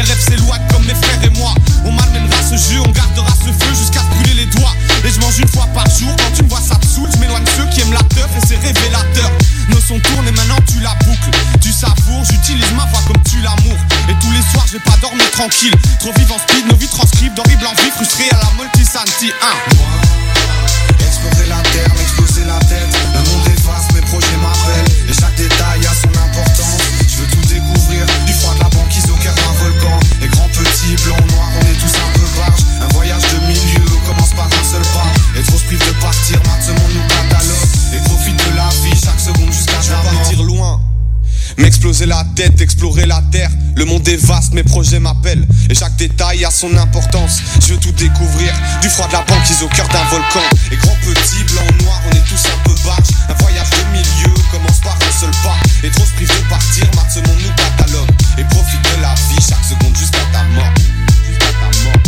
rêves s'éloignent comme mes frères et moi. On malmènera ce jeu, on gardera ce feu jusqu'à se brûler les doigts. Et je mange une fois par jour, quand tu me vois ça te saoule. Je m'éloigne de ceux qui aiment la teuf et c'est révélateur. Nos sons tournent et maintenant tu la boucles. Tu savoures, j'utilise ma voix comme tu l'amour. Et tous les soirs je vais pas dormir tranquille. Trop vivre en speed, nos vies transcrivent d'horribles envies. Frustrés à la multisanti 1. Explorer la terre, m'exploser la tête. Le monde est vaste, mes projets m'appellent. Et chaque détail a son importance. Je veux tout découvrir, du froid de la banquise au cœur d'un volcan. Et grand, petit, blanc, noir, on est tous un peu barges. Un voyage de milieu commence par un seul pas. Et trop se prive de partir, mat ce monde nous catalogue. Et profite de la vie chaque seconde jusqu'à je vais partir loin. M'exploser la tête, explorer la terre. Le monde est vaste, mes projets m'appellent. Et chaque détail a son importance. Je veux tout découvrir, du froid de la banquise au cœur d'un volcan. Et grand, petit, blanc, noir, on est tous un peu barges. Un voyage de milieu commence par un seul pas. Et trop se prive de partir, mat ce monde nous catalogue. Et profite de la vie chaque seconde jusqu'à ta mort. Jusqu'à ta mort.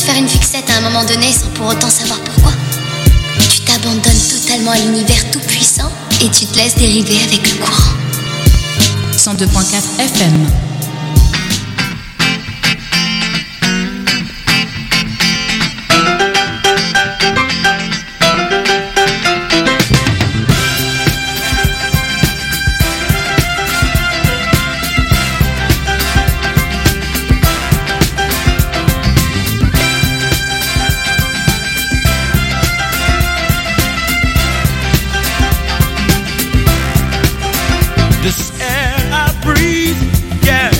faire une fixette à un moment donné sans pour autant savoir pourquoi. Tu t'abandonnes totalement à l'univers tout puissant et tu te laisses dériver avec le courant. 102.4 FM. This air I breathe, yeah,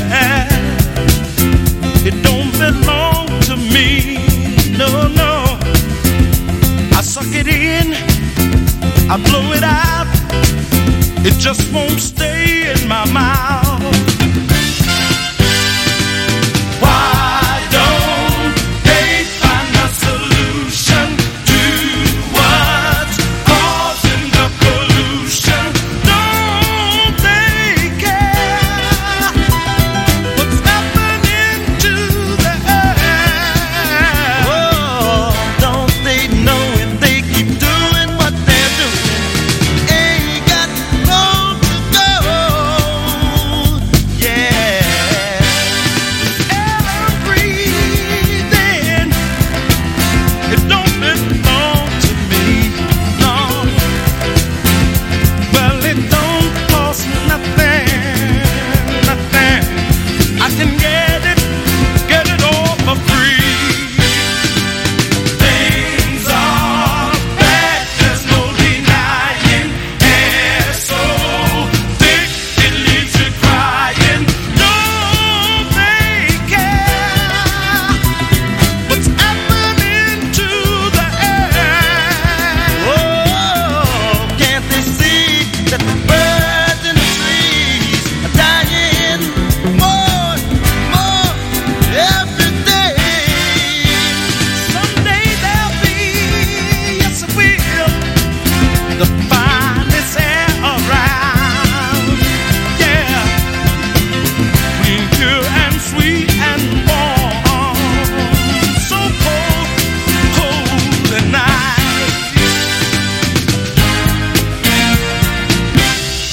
it don't belong to me, no, no. I suck it in, I blow it out, it just won't stay in my mouth. Why don't they find a solution to what's causing the pollution? Don't they care what's happening to the air? Oh, don't they know if they keep doing what they're doing, ain't got long to go. Yeah, air I'm breathing, it don't belong to me, no. Well, it don't cost nothing, nothing. I can get it all for free. Things are bad, there's no denying. Air so thick, it leaves you crying. Don't they care what's happening to the air? Oh, can't they see that the birds and the trees are dying more, more every day? Someday there'll be, yes it will, the finest air around. Yeah, clean, pure and sweet and warm, so cold, cold at night.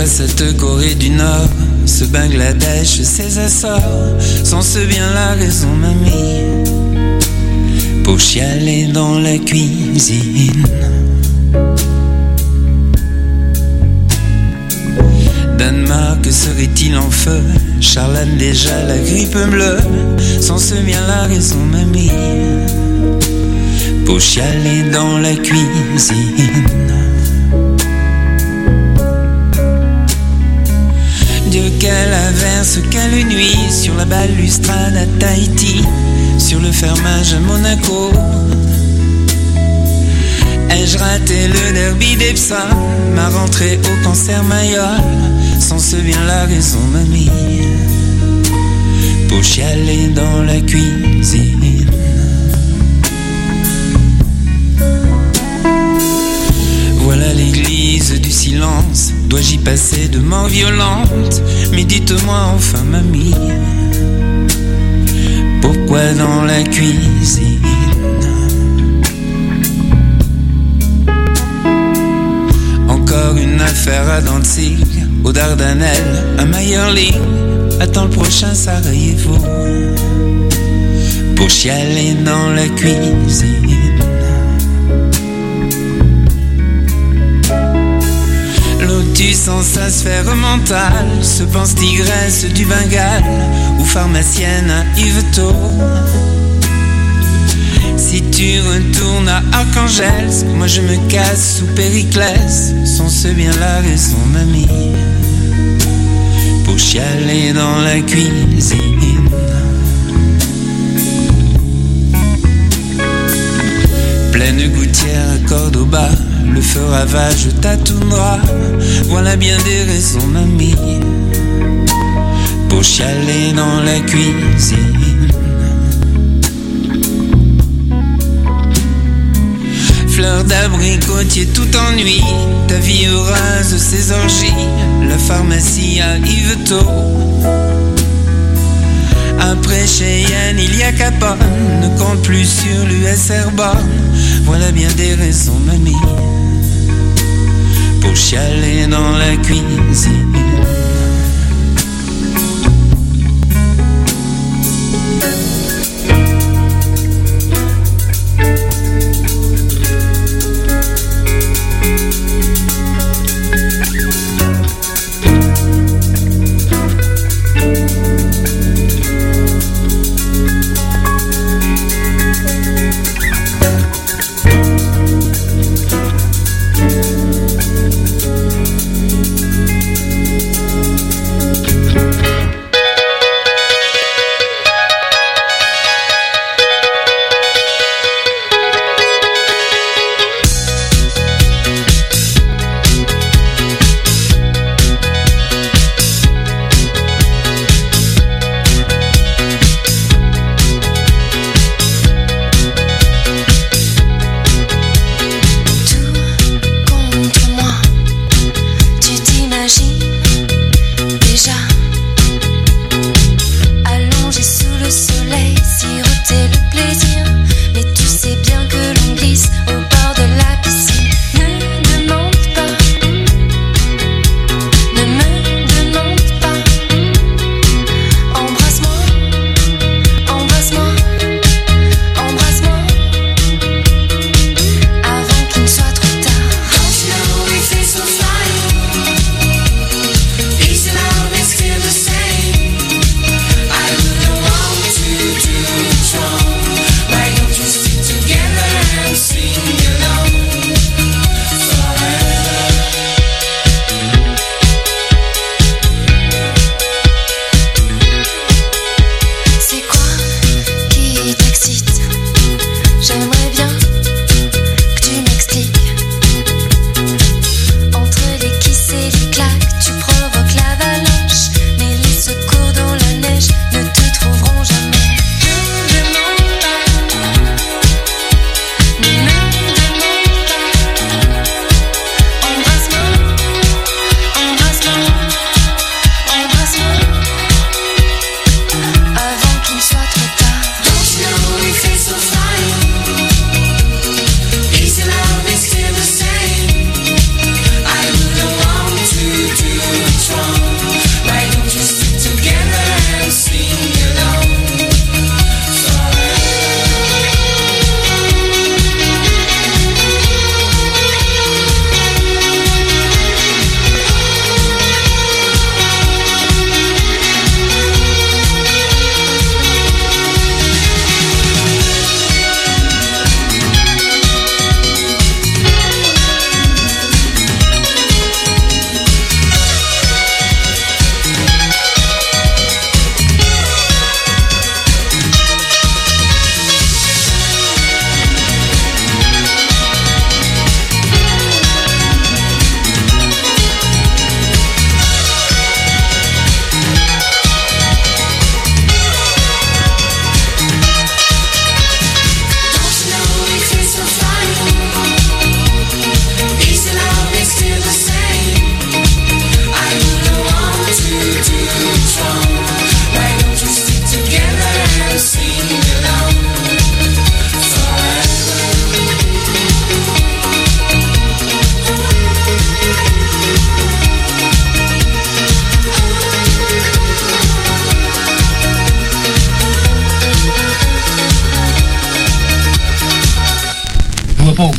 Pourquoi cette Corée du Nord, ce Bangladesh, ces Açores, sont ce bien la raison, mamie, pour chialer dans la cuisine. Danemark serait-il en feu? Charlane déjà, la grippe bleue, sont ce bien la raison, mamie, pour chialer dans la cuisine. Dieu, quelle averse, quelle nuit, sur la balustrade à Tahiti, sur le fermage à Monaco. Ai-je raté le derby d'Epsa, ma rentrée au concert Mayol, sans ce bien la raison, mamie, pour chialer dans la cuisine. Voilà l'église du silence, dois-je y passer de mort violente? Mais dites-moi enfin, mamie, pourquoi dans la cuisine? Encore une affaire à Danzig, aux Dardanelles, à Mayerling, attends le prochain Sarajevo, pour chialer dans la cuisine. Lotus en sa sphère mentale, se pense tigresse du Bengale, ou pharmacienne à Yvetot. Si tu retournes à Archangels, moi je me casse sous Périclès, sont ce bien la raison, mamie, pour chialer dans la cuisine. Pleine gouttière à Cordoba, le feu ravage ta toundra, voilà bien des raisons, mamie, pour chialer dans la cuisine. Fleur d'abricotier tout ennui, ta vie heureuse, ses orgies, la pharmacie à Yvetot. Après Cheyenne, il y a Capone, ne compte plus sur l'USR Born, voilà bien des raisons, mamie, pour chialer dans la cuisine.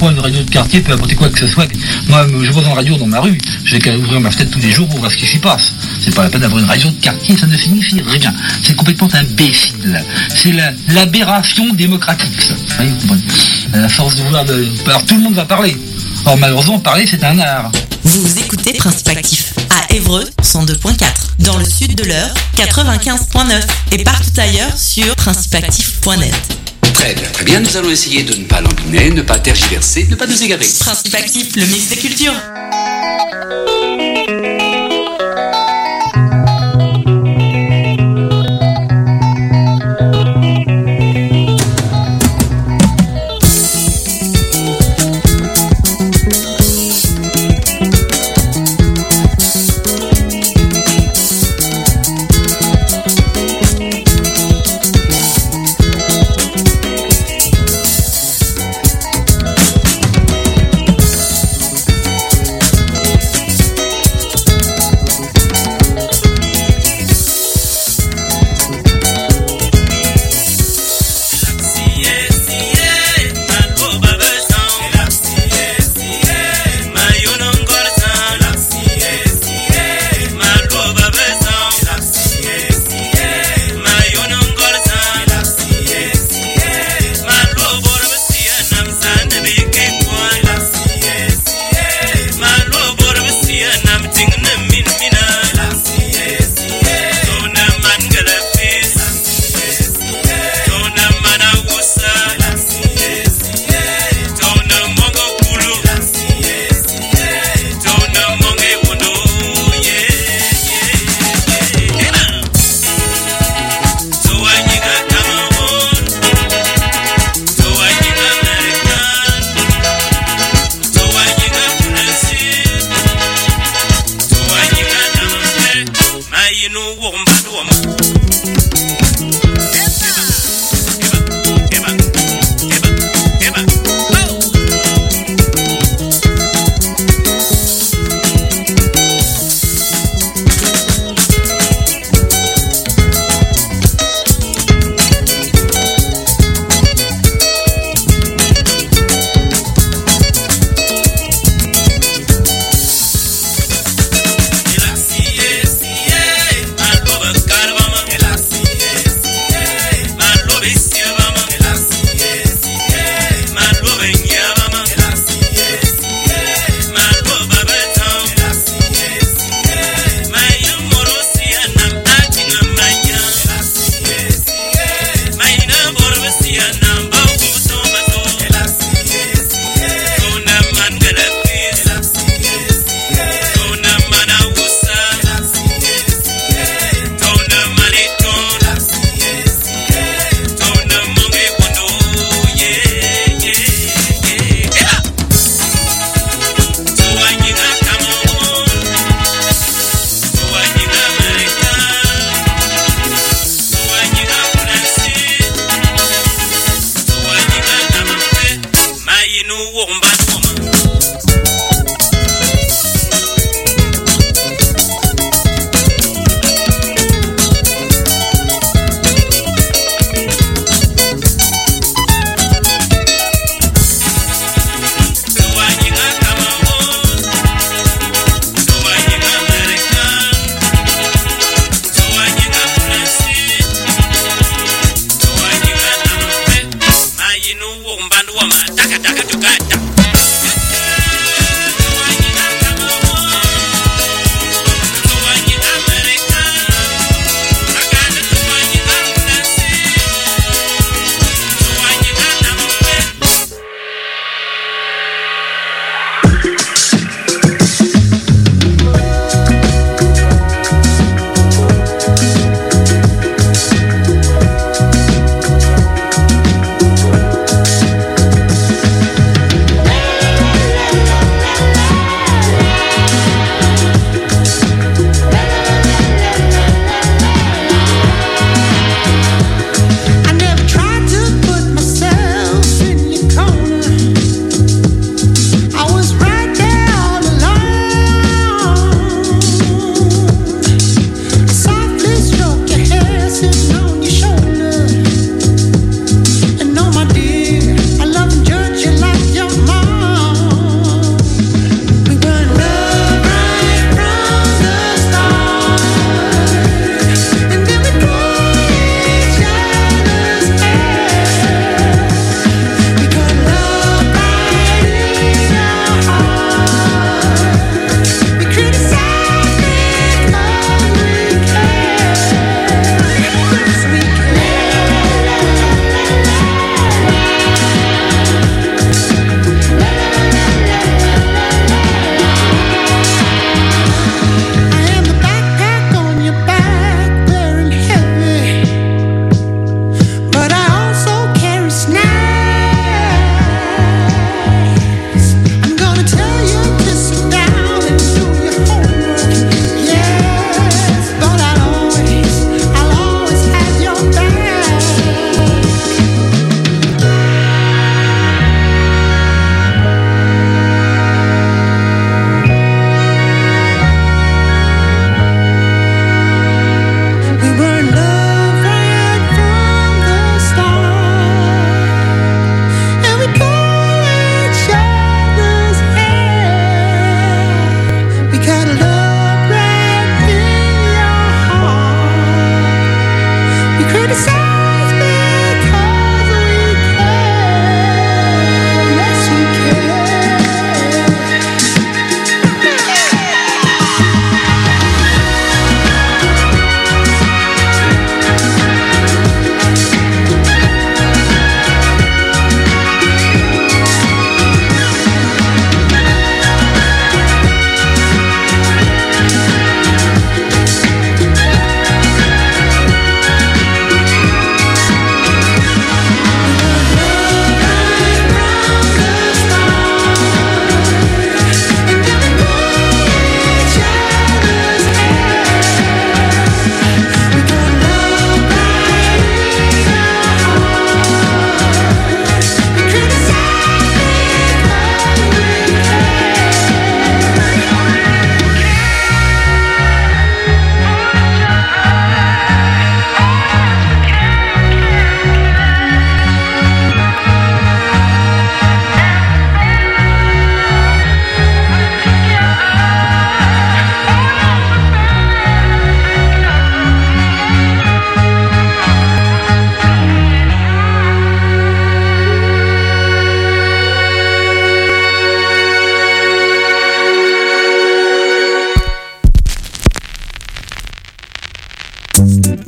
pourquoi une radio de quartier peut apporter quoi que ce soit. Moi, je vois une radio dans ma rue, j'ai qu'à ouvrir ma fenêtre tous les jours pour voir ce qui s'y passe. C'est pas la peine d'avoir une radio de quartier, ça ne signifie rien. C'est complètement imbécile. C'est l'aberration démocratique, ça. Vous comprenez ? À force de vouloir... Alors tout le monde va parler. Or malheureusement, parler, c'est un art. Vous écoutez Principe Actif à Évreux 102.4, dans le sud de l'Eure 95.9 et partout ailleurs sur principeactif.net. Très bien, très bien. Nous allons essayer de ne pas lambiner, ne pas tergiverser, ne pas nous égarer. Principe Actif, le mix des cultures.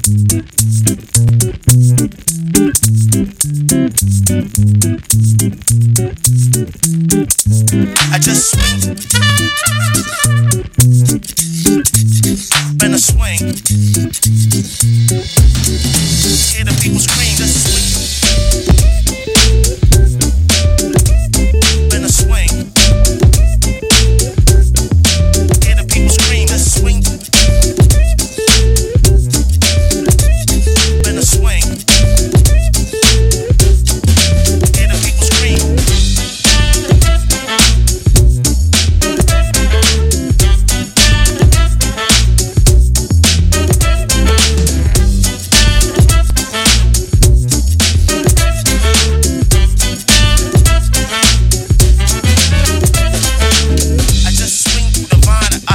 I just swing and I swing